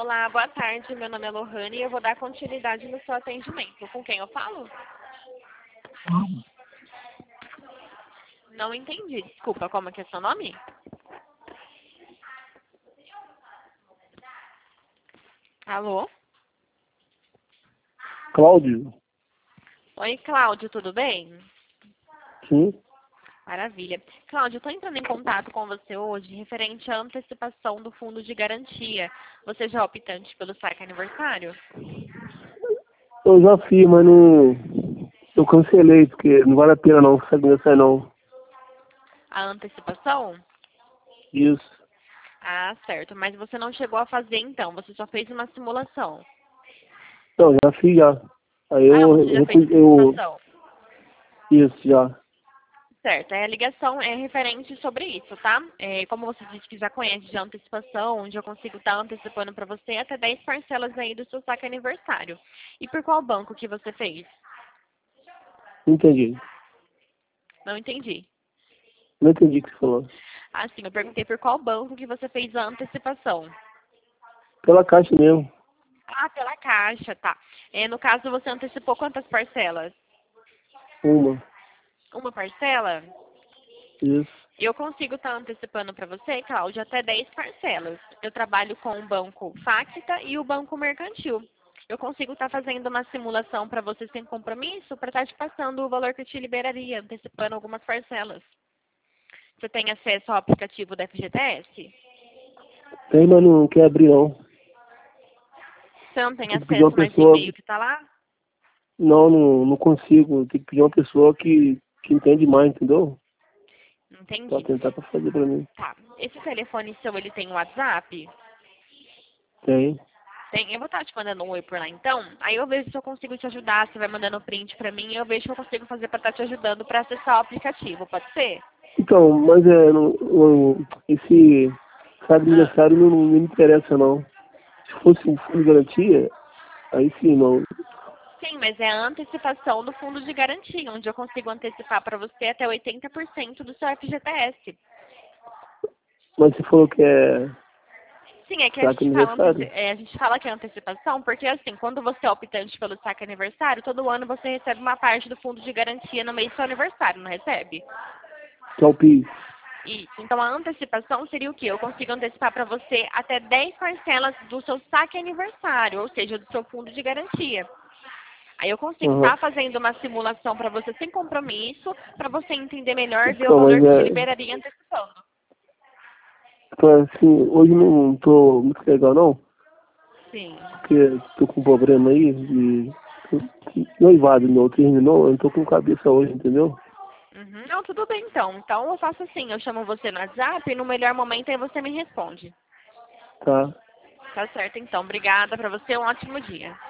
Olá, boa tarde. Meu nome é Lohane e eu vou dar continuidade no seu atendimento. Com quem eu falo? Não entendi. Desculpa, como é que é seu nome? Alô? Cláudio? Oi, Cláudio, tudo bem? Sim. Maravilha. Cláudio, eu estou entrando em contato com você hoje referente à antecipação do fundo de garantia. Você já é optante pelo saque aniversário? Eu já fiz, mas não. Eu cancelei, porque não vale a pena não, essa não. A antecipação? Isso. Ah, certo. Mas você não chegou a fazer então, você só fez uma simulação. Não, já fiz já. Aí Ah, você já fez a antecipação. Isso, já. Certo, a ligação é referente sobre isso, tá? Como você disse que já conhece de antecipação, onde eu consigo estar antecipando para você até 10 parcelas aí do seu saque aniversário. E por qual banco que você fez? Não entendi. Não entendi. Não entendi o que você falou. Ah, sim, eu perguntei por qual banco que você fez a antecipação. Pela caixa mesmo. Ah, pela Caixa, tá. No caso, você antecipou quantas parcelas? Uma. Uma parcela? Isso. Eu consigo estar antecipando para você, Cláudia, até 10 parcelas. Eu trabalho com o Banco Facta e o Banco Mercantil. Eu consigo estar fazendo uma simulação para você sem compromisso, para estar te passando o valor que eu te liberaria, antecipando algumas parcelas. Você tem acesso ao aplicativo da FGTS? Tem, mas não quer abrir não. Você não tem Tem que pedir uma acesso mais pessoa. e-mail que está lá? Não consigo. Tem que pedir uma pessoa que entende mais, entendeu? Pra Entendi. tentar pra fazer pra mim. Tá. Esse telefone seu, ele tem WhatsApp? Tem. Tem. Eu vou estar te mandando um oi por lá então. Aí eu vejo se eu consigo te ajudar. Você vai mandando print pra mim e eu vejo o que eu consigo fazer pra estar te ajudando pra acessar o aplicativo. Pode ser? Então, mas esse sabe Ah, aniversário não me interessa não. Se fosse um fundo de garantia, aí sim, não. sim, mas é a antecipação do fundo de garantia, onde eu consigo antecipar para você até 80% do seu FGTS. Mas você falou que é Sim, é que saque aniversário? a gente fala que é antecipação, porque assim, quando você é optante pelo saque aniversário, todo ano você recebe uma parte do fundo de garantia no mês do seu aniversário, não recebe? Que é o PIS. Isso. Então, a antecipação seria o quê? Eu consigo antecipar para você até 10 parcelas do seu saque aniversário, ou seja, do seu fundo de garantia. Aí eu consigo Uhum. estar fazendo uma simulação para você sem compromisso, para você entender melhor, ver o Então, valor mas que te é. liberaria antecipando. Então, assim, hoje não tô muito legal não, Sim. porque tô com um problema aí de noivado meu terminou, eu não tô com cabeça hoje, entendeu? Uhum. Não, tudo bem então. Então eu faço assim, eu chamo você no WhatsApp e no melhor momento aí você me responde. Tá. Tá certo então. Obrigada para você, um ótimo dia.